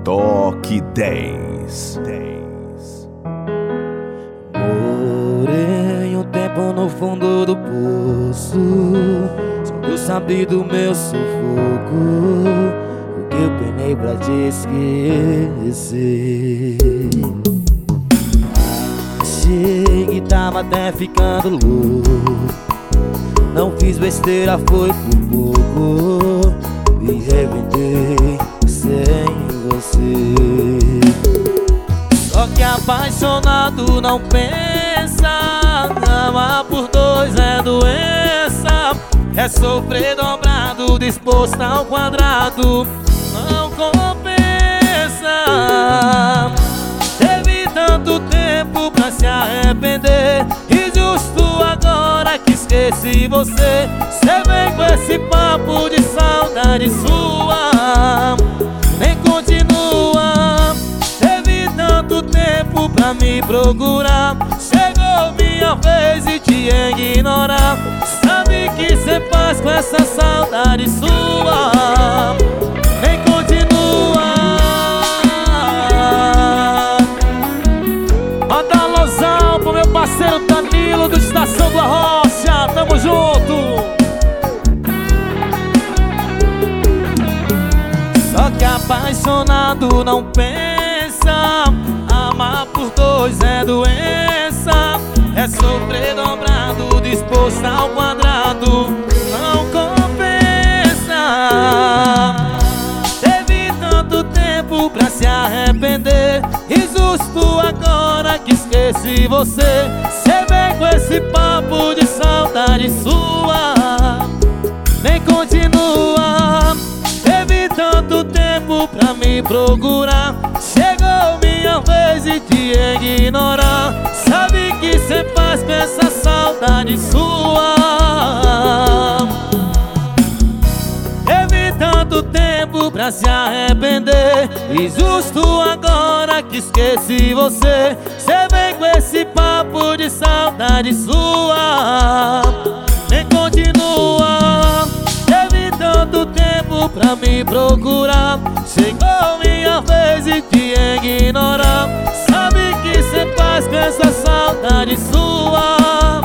Toque 10. Morei um tempo no fundo do poço, só Deus sabe do meu sufoco, o que eu penei pra te esquecer. Achei que tava até ficando louco, não fiz besteira, foi por pouco, me reventei sem você. Só que apaixonado não pensa, amar por dois é doença, é sofrer dobrado, disposto ao quadrado, não compensa. Teve tanto tempo pra se arrepender, e justo agora que esqueci você, cê vem com esse papo de saudade sua, nem continua. Teve tanto tempo pra me procurar, chegou minha vez de te ignorar. Sabe que cê faz com essa saudade sua, nem continua. Manda alusão pro meu parceiro Danilo do Estação do Arrocha, tamo junto. Só que apaixonado não pensa, amar por dois é doença, é sofrer dobrado, disposto ao quadrado, não compensa. Teve tanto tempo pra se arrepender, e justo agora que esqueci você, cê vem com esse papo de saudade sua, nem continua. Teve tanto tempo pra me procurar, chegou minha vez de te ignorar. Sabe que cê faz com essa saudade sua. Teve tanto tempo pra se arrepender, e justo agora que esqueci você, cê vem com esse papo de saudade sua, nem continua. Teve tanto tempo pra me procurar, chegou minha vez de te ignorar. Sabe que cê faz com essa saudade sua,